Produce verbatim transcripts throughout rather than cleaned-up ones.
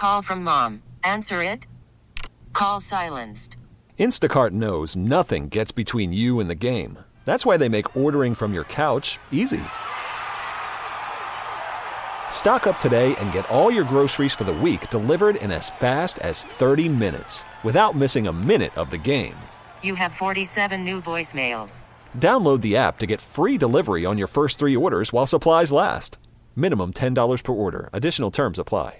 call from mom. Answer it. Call silenced. Instacart knows nothing gets between you and the game. That's why they make ordering from your couch easy. Stock up today and get all your groceries for the week delivered in as fast as thirty minutes without missing a minute of the game. You have forty-seven new voicemails. Download the app to get free delivery on your first three orders while supplies last. Minimum ten dollars per order. Additional terms apply.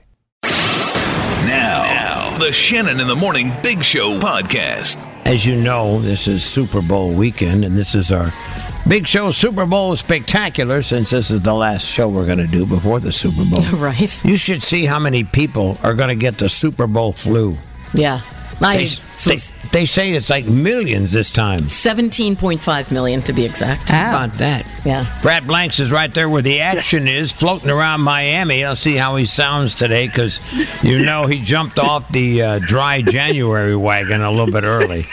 Now, now, the Shannon in the Morning Big Show podcast. As you know, this is Super Bowl weekend, and this is our Big Show Super Bowl Spectacular, since this is the last show we're going to do before the Super Bowl. Right. You should see how many people are going to get the Super Bowl flu. Yeah. They, they, they say it's like millions this time. seventeen point five million to be exact. How about that? Yeah. Brad Blanks is right there where the action is, floating around Miami. I'll see how he sounds today, because you know he jumped off the uh, dry January wagon a little bit early.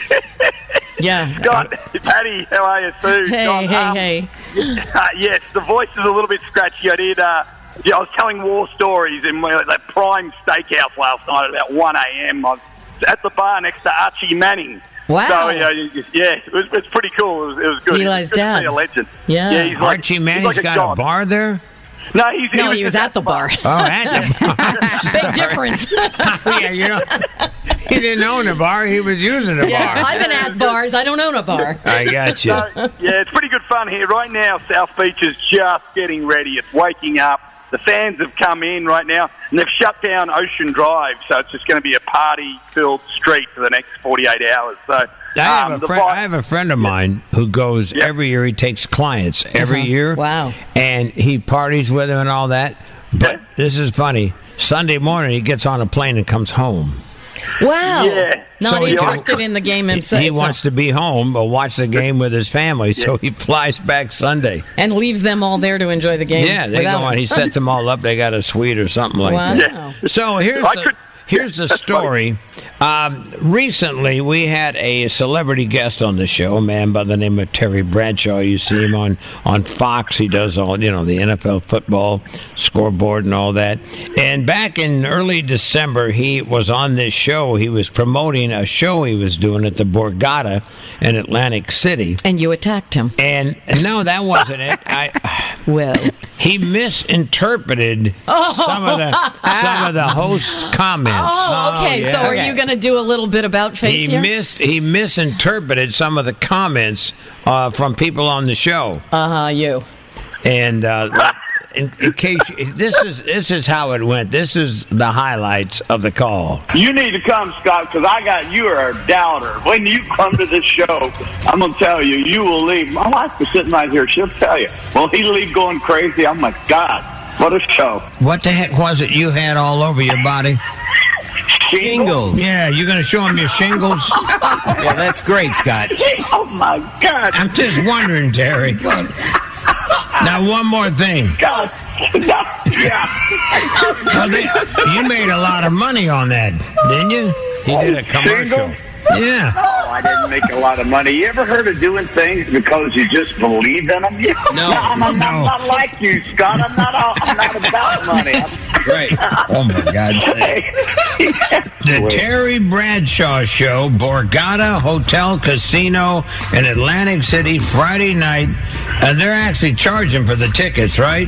Yeah. Scott, Patty, how are you, Sue? Hey, Scott, hey, um, hey. Uh, yes, the voice is a little bit scratchy. I did. Uh, yeah, I was telling war stories in my, that Prime Steakhouse last night at about one a.m. I was at the bar next to Archie Manning. Wow. So, yeah, yeah it, was, it was pretty cool. It was, it was good. Eli's good dad. To see a legend. Yeah. yeah he's like, Archie he's Manning's like got god. a bar there? No, he's, No, he was, he was just at the bar. Oh, at the bar. Big difference. Yeah, you know, he didn't own a bar. He was using a Yeah, bar. I've been at bars. I don't own a bar. I got you. So, yeah, it's pretty good fun here. Right now, South Beach is just getting ready. It's waking up. The fans have come in right now, and they've shut down Ocean Drive, so it's just going to be a party-filled street for the next forty-eight hours. So I have, um, a, friend, I have a friend of mine who goes Yep. every year. He takes clients every Uh-huh. year. Wow. And he parties with them and all that. But Yeah. this is funny. Sunday morning, he gets on a plane and comes home. Wow. Yeah. Not So he interested can- in the game He, himself. he wants to be home, but watch the game with his family, so he flies back Sunday. And leaves them all there to enjoy the game. Yeah, they without go on. him. He sets them all up. They got a suite or something like Wow. that. Yeah. So here's I the, could- here's the That's story. Um, recently, we had a celebrity guest on the show, a man by the name of Terry Bradshaw. You see him on, on Fox. He does all, you know, the N F L football scoreboard and all that. And back in early December, he was on this show. He was promoting a show he was doing at the Borgata in Atlantic City. And you attacked him. And no, that wasn't it. I... Well. He misinterpreted some of the some of the host's comments. Oh, okay. yeah. So are you going to do a little bit about face He here? missed. He misinterpreted some of the comments uh, from people on the show, Uh-huh, you. and uh, in, in case this is this is how it went. This is the highlights of the call. You need to come, Scott, because I got you are a doubter. When you come to this show, I'm going to tell you, you will leave. My wife was sitting right here. She'll tell you. Well, he leave going crazy. I'm like, God, what a show. What the heck was it you had all over your body? Shingles. Yeah, you're going to show him your shingles? Yeah, that's great, Scott. Oh, my God. I'm just wondering, Terry. Now, one more thing. God. Yeah. Well, they, you made a lot of money on that, didn't you? He did a commercial. Shingles? Yeah. Oh, I didn't make a lot of money. You ever heard of doing things because you just believe in them? Yeah. No. I'm, I'm, No. I'm not like you, Scott. I'm not. I'm not about money. I'm, Right. Oh, my God. The Terry Bradshaw Show, Borgata Hotel Casino in Atlantic City, Friday night. And they're actually charging for the tickets, right?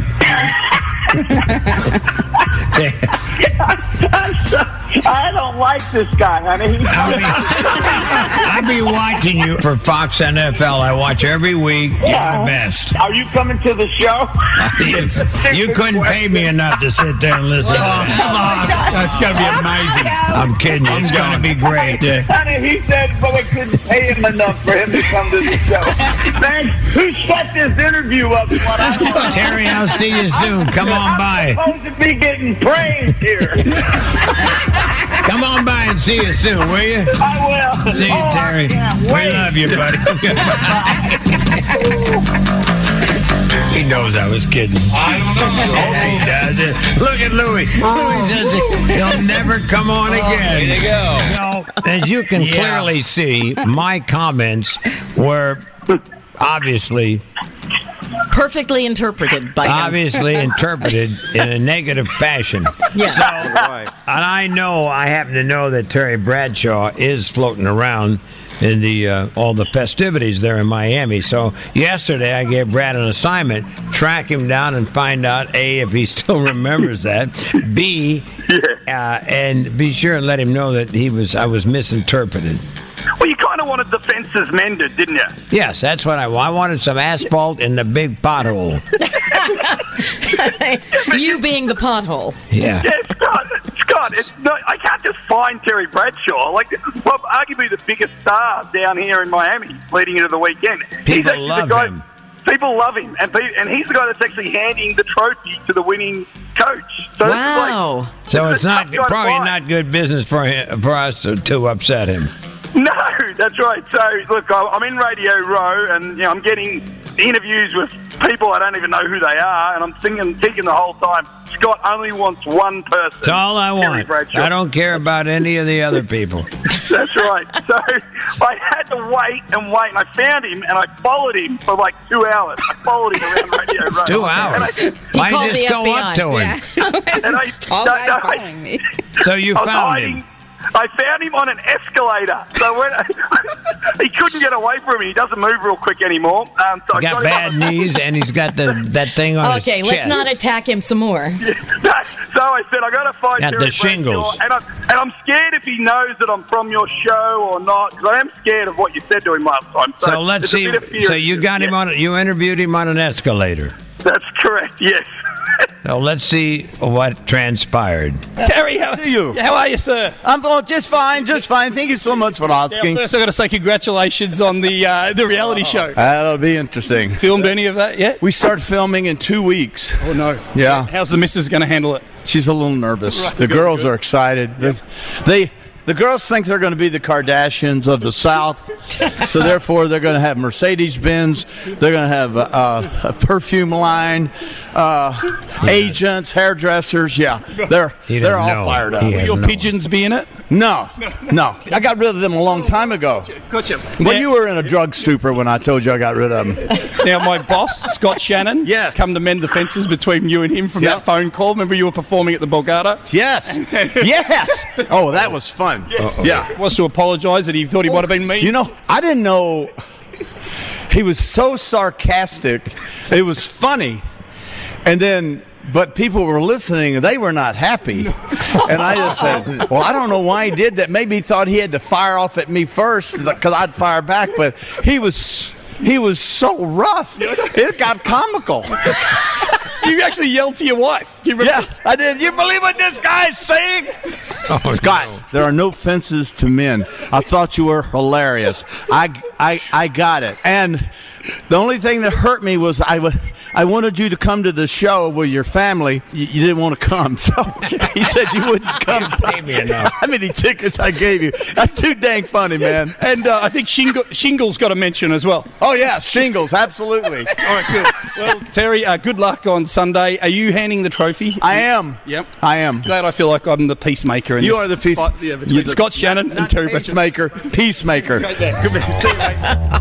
I don't like this guy, honey. He's I'll be, I'll be watching you for Fox N F L. I watch every week. You're the best. Are you coming to the show? You, you couldn't pay me enough to sit there and listen to that. Come on. That's going to be amazing. I'm kidding you. It's going to be great. Honey, he said, but we couldn't pay him enough for him to come to the show. Man, who set this interview up? What I want. Terry, I'll see you soon. Come on by. I'm supposed to be getting praised here. Come on by and see you soon, will you? I will. See you, Oh, I Terry. can't We wait. love you, buddy. He knows I was kidding. I don't know. He does it. Look at Louis. Louis says he'll never come on again. There you go. So, as you can Yeah. clearly see, my comments were obviously Perfectly interpreted by him. Obviously interpreted in a negative fashion. Yeah. So, and I know, I happen to know that Terry Bradshaw is floating around in the uh, all the festivities there in Miami. So yesterday I gave Brad an assignment: track him down and find out A, if he still remembers that, B, uh, and be sure and let him know that he was I was misinterpreted. Well, you kind of wanted the fences mended, didn't you? Yes, that's what I want. I wanted some asphalt in the big pothole. You being the pothole. Yeah. Yeah, Scott, Scott, it's no, I can't just find Terry Bradshaw. Like, this is prob- arguably the biggest star down here in Miami leading into the weekend. He's People actually love the guy, him. People love him, and pe- and he's the guy that's actually handing the trophy to the winning coach. So Wow. It's like, So this it's is a not tough guy to probably find. not good business for him, for us to, to upset him. No, that's right. So, look, I- I'm in Radio Row, and you know, I'm getting interviews with people I don't even know who they are, and I'm thinking, thinking the whole time, Scott only wants one person. That's all I Terry want. Bradshaw. I don't care about any of the other people. That's right. So I had to wait and wait, and I found him, and I followed him for like two hours. I followed him around Radio Row. Two hours. And I, Why called just the go F B I. up to him? and I, Tall no, guy no, I- following me. So you I was found hiding. him. I found him on an escalator. So when he couldn't get away from me. He doesn't move real quick anymore. Um, so I He got him bad on the- knees, and he's got the that thing on Okay, his let's chest. not attack him some more. So I said, I got to find Got Terry the shingles. Bradshaw, and I'm, and I'm scared if he knows that I'm from your show or not, because I am scared of what you said to him last time. So, So let's there's a see. bit of fear. So you got him Yeah, on. You interviewed him on an escalator. That's correct. Yes. So let's see what transpired. Terry, how are you? How are you, sir? I'm oh, just fine, just fine. Thank you so much for Now, asking. first, I've got to say congratulations on the uh, the reality show. That'll be interesting. Filmed any of that yet? We start filming in two weeks. Oh no. Yeah. How's the missus going to handle it? She's a little nervous. Right, the good, girls good. are excited. They, they the girls think they're going to be the Kardashians of the South, so therefore they're going to have Mercedes Benz. They're going to have uh, a perfume line, uh, agents, hairdressers. Yeah, they're He they're doesn't all know. fired up. He Will has your no- pigeons be in it? No, no, I got rid of them a long time ago. Gotcha. Well, Now- you were in a drug stupor when I told you I got rid of them. Now, my boss, Scott Shannon, Yes. come to mend the fences between you and him from Yep. that phone call. Remember you were performing at the Borgata? Yes, yes. Oh, that was fun. Yeah. Wants to apologise that he thought he might have been me. You know, I didn't know he was so sarcastic. It was funny. And then, but people were listening and they were not happy. And I just said, well, I don't know why he did that. Maybe he thought he had to fire off at me first because I'd fire back. But he was, he was so rough. It got comical. You actually yelled to your wife. You remember? Yeah, I did. You believe what this guy's saying? Oh, Scott, no. there are no fences to mend. I thought you were hilarious. I, I, I got it. And the only thing that hurt me was I, w- I wanted you to come to the show with your family. You, you didn't want to come, so he said you wouldn't come. gave me enough. How many tickets I gave you? That's too dang funny, man. And uh, I think Shingle, Shingles got a mention as well. Oh, yeah, shingles, absolutely. All right, good. Well, Terry, uh, good luck on Sunday. Are you handing the trophy? I am. Yep. I am. Glad I feel like I'm the peacemaker. In You this are the peace- fight, yeah, between You're the- Scott Shannon and Terry Bradshaw. Peacemaker. Peacemaker. Right there. Good man. See you, mate.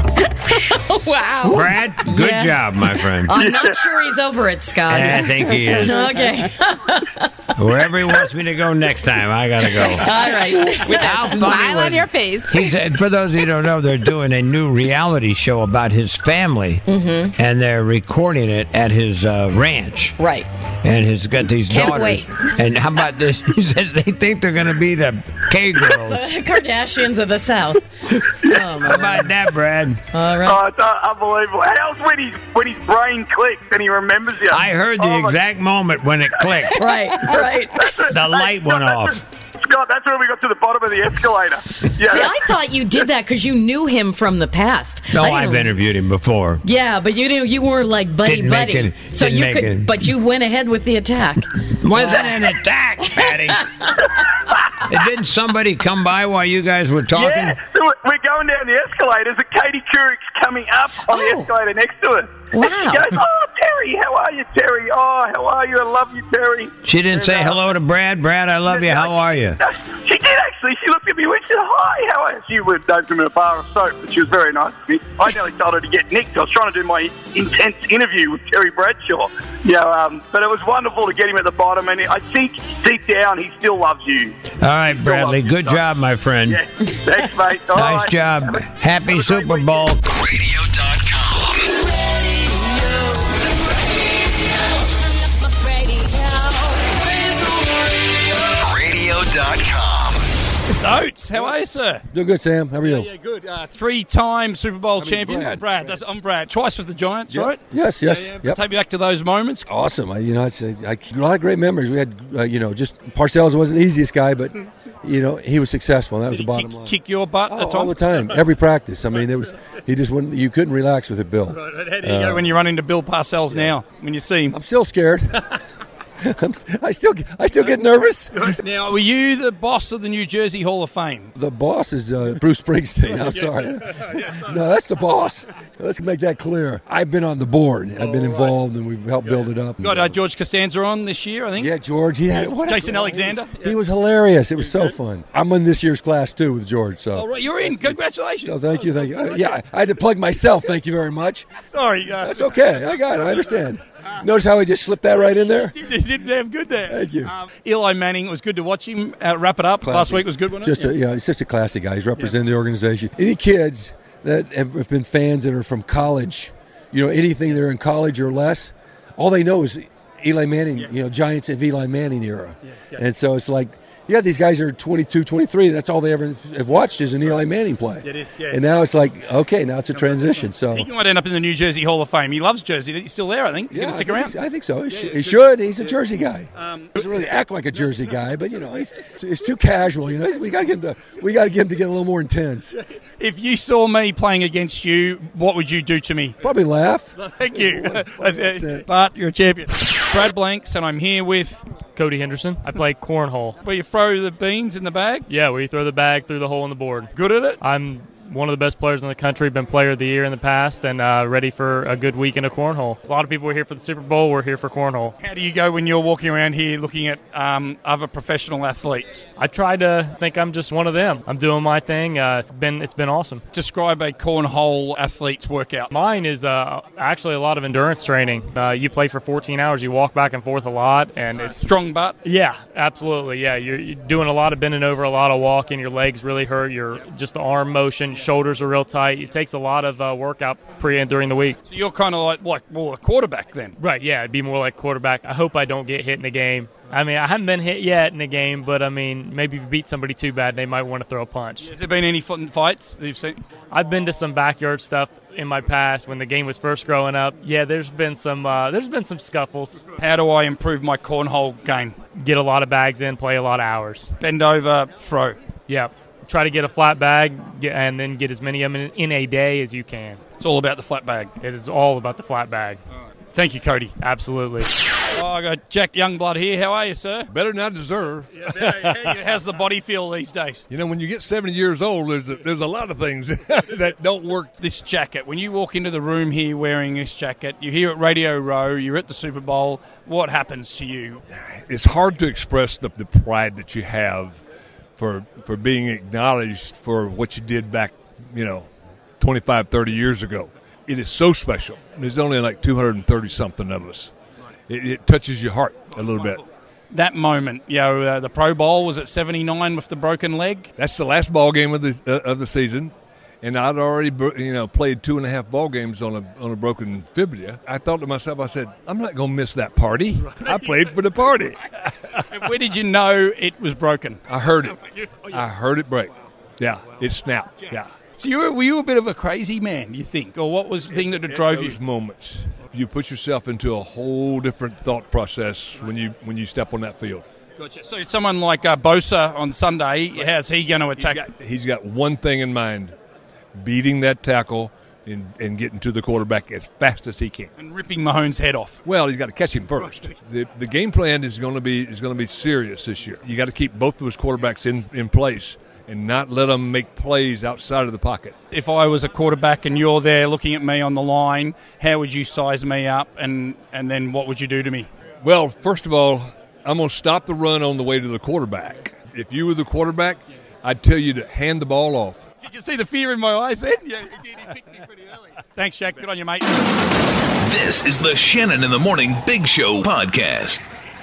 Wow. Brad, good Yeah. job, my friend. I'm not sure he's over it, Scott. I think he is. Okay. Wherever he wants me to go next time, I gotta go. All right. With How a funny smile was on your face. He said, for those of you who don't know, they're doing a new reality show about his family, Mm-hmm. and they're recording it at his uh, ranch. Right. And he's got these Can't daughters. wait. And how about this? He says they think they're going to be the K girls. Kardashians of the South. Oh, How my. about that, Brad? All right. Oh, it's uh, unbelievable. How's when, he, when his brain clicks and he remembers you? I heard the Oh, my- exact moment when it clicked. Right, right. The light went That's- off. Scott, that's when we got to the bottom of the escalator. Yeah. See, I thought you did that because you knew him from the past. No, I I've didn't- interviewed him before. Yeah, but you didn't. You weren't like buddy Didn't make buddy. it- so didn't you make could, it. but you went ahead with the attack. Wasn't an attack, Patty. Didn't somebody come by while you guys were talking? Yeah, so we're- we're going down the escalators, and Katie Couric's coming up on Oh. the escalator next to us. Wow. And she goes, oh, Terry, how are you, Terry? Oh, how are you? I love you, Terry. She didn't say And, uh, hello to Brad. Brad, I love you. How are you? She did, actually. She looked at me, went, said, hi, how are you? She would open a bar of soap, but she was very nice to me. I nearly told her to get nicked. I was trying to do my intense interview with Terry Bradshaw. You know, um, but it was wonderful to get him at the bottom, and I think deep down he still loves you. All right, Bradley, you, good son. job, my friend. Yeah, thanks, mate. All nice right. job. Have a- Happy have a Super great Bowl. radio dot com. radio dot com. Mister Oates, how are you, sir? Doing good, Sam. How are you? Yeah, yeah good. Uh, three-time Super Bowl I mean, champion. Brad. Brad, that's, I'm Brad. Twice with the Giants, Yeah. right? Yes, yes. Yeah, yeah. Yep. Take me back to those moments. Awesome. I, you know, it's a, I, a lot of great memories. We had, uh, you know, just Parcells wasn't the easiest guy, but you know, he was successful. And that was Did the he bottom kick, line. kick your butt Oh, at all the time? time, every practice. I mean, it was he just wouldn't. You couldn't relax with it, Bill. Right, how do you go when you run into Bill Parcells now, when you see him? I'm still scared. I'm, I still, I still get nervous. Now, were you the boss of the New Jersey Hall of Fame? The boss is uh, Bruce Springsteen. I'm sorry. No, that's the boss. Let's make that clear. I've been on the board. I've been involved, and we've helped build it up. Got uh, George Costanza on this year, I think. Yeah, George. He had what a- Jason Alexander. He was hilarious. It was so fun. I'm in this year's class too with George. So, All right, you're in. Congratulations. so thank you, thank you. Uh, yeah, I had to plug myself. Thank you very much. Sorry. Uh, That's okay. I got it. I understand. Notice how I just slipped that right in there. You did damn good there. Thank you. Um, Eli Manning, it was good to watch him uh, wrap it up. Last week was good, wasn't it? Just a, yeah, he's just a classy guy. He's representing the organization. Any kids that have, have been fans that are from college, you know, anything they're in college or less, all they know is Eli Manning, you know, Giants of Eli Manning era. And so it's like, yeah, these guys are twenty-two, twenty-three. That's all they ever have watched is an Eli Manning play. It is, yeah. And now it's like, okay, now it's a transition. So He might end up in the New Jersey Hall of Fame. He loves Jersey. He's still there, I think. He's yeah, going to stick I around. think, I think so. He, sh- he should. He's a Jersey guy. Um, He doesn't really act like a Jersey guy, but you know, he's, he's too casual. You know, we got to get him to we got to get him to get a little more intense. If you saw me playing against you, what would you do to me? Probably laugh. Thank you. it. But you're a champion. Brad Blanks, and I'm here with... Cody Henderson. I play cornhole. Where you throw the beans in the bag? Yeah, where you throw the bag through the hole in the board. Good at it? I'm one of the best players in the country, been player of the year in the past, and uh, ready for a good weekend of cornhole. A lot of people are here for the Super Bowl. We're here for cornhole. How do you go when you're walking around here looking at um, other professional athletes? I try to think I'm just one of them. I'm doing my thing. Uh, been It's been awesome. Describe a cornhole athlete's workout. Mine is uh, actually a lot of endurance training. Uh, you play for fourteen hours. You walk back and forth a lot, and it's Strong butt? Yeah, absolutely. Yeah, you're, you're doing a lot of bending over, a lot of walking. Your legs really hurt. Your just the arm motion, shoulders are real tight. It takes a lot of uh, workout pre and during the week. So you're kind of like, like, well, a quarterback then? Right, yeah, it'd be more like quarterback. I hope I don't get hit in the game. I mean, I haven't been hit yet in the game, but, I mean, maybe if you beat somebody too bad, they might want to throw a punch. Has there been any fun fights that you've seen? I've been to some backyard stuff in my past when the game was first growing up. Yeah, there's been some uh, there's been some scuffles. How do I improve my cornhole game? Get a lot of bags in, play a lot of hours. Bend over, throw. Yeah. Try to get a flat bag get, and then get as many of them in, in a day as you can. It's all about the flat bag. It is all about the flat bag. Thank you, Cody. Absolutely. Oh, I got Jack Youngblood here. How are you, sir? Better than I deserve. Yeah, how's the body feel these days? You know, when you get seventy years old, there's a, there's a lot of things that don't work. This jacket, when you walk into the room here wearing this jacket, you're here at Radio Row, you're at the Super Bowl, what happens to you? It's hard to express the, the pride that you have for for being acknowledged for what you did back, you know, twenty-five, thirty years ago. It is so special. There's only like two hundred thirty something of us. It, it touches your heart a little bit. That moment, you know, uh, the Pro Bowl was at seventy-nine with the broken leg. That's the last ball game of the uh, of the season, and I'd already you know played two and a half ball games on a on a broken fibula. I thought to myself, I said, I'm not going to miss that party. I played for the party. Where did you know it was broken? I heard it. I heard it break. Yeah, it snapped. Yeah. So you were, were you a bit of a crazy man, you think? Or what was the thing that drove you? Those moments, you put yourself into a whole different thought process when you when you step on that field. Gotcha. So someone like uh, Bosa on Sunday, how's he going to attack? He's got, he's got one thing in mind, beating that tackle and, and getting to the quarterback as fast as he can. And ripping Mahomes' head off. Well, he's got to catch him first. The, the game plan is going to be is going to be serious this year. You got to keep both of those quarterbacks in, in place and not let them make plays outside of the pocket. If I was a quarterback and you're there looking at me on the line, how would you size me up, and, and then what would you do to me? Well, first of all, I'm going to stop the run on the way to the quarterback. If you were the quarterback, I'd tell you to hand the ball off. You can see the fear in my eyes then. Yeah, he did. He picked me pretty early. Thanks, Jack. Good on you, mate. This is the Shannon in the Morning Big Show podcast.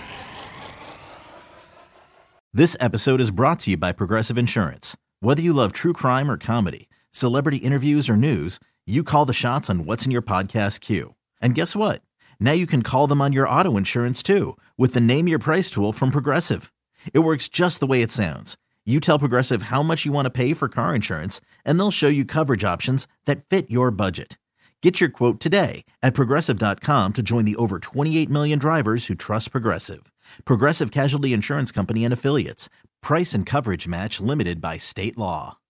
This episode is brought to you by Progressive Insurance. Whether you love true crime or comedy, celebrity interviews or news, you call the shots on what's in your podcast queue. And guess what? Now you can call them on your auto insurance too with the Name Your Price tool from Progressive. It works just the way it sounds. You tell Progressive how much you want to pay for car insurance, and they'll show you coverage options that fit your budget. Get your quote today at Progressive dot com to join the over twenty-eight million drivers who trust Progressive. Progressive Casualty Insurance Company and Affiliates. Price and coverage match limited by state law.